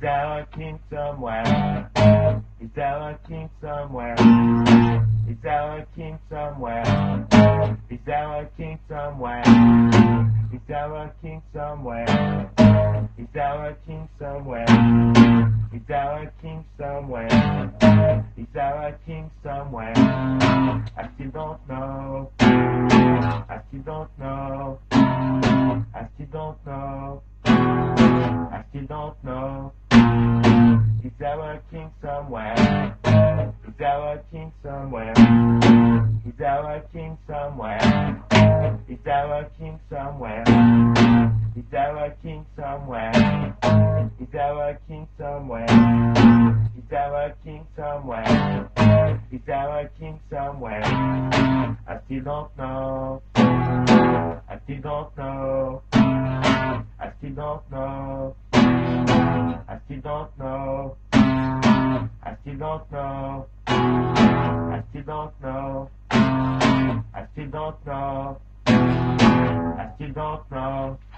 there a king somewhere? Is there a king somewhere? Is there a king somewhere? Is there a king somewhere? Is there a king somewhere? Is there a king somewhere? Is there a king somewhere? Is there a king somewhere? I still don't know. I still don't know. I still don't know. I still don't know. Is there a king somewhere? Is there a king somewhere? Is there a king somewhere? Is there a king somewhere? Is there a king somewhere? Is there a king somewhere? Is there a king somewhere? Is there a king somewhere? I still don't know. I still don't know. I still don't know. I still don't know. I still don't know. I still don't know. I still don't know. I still don't know.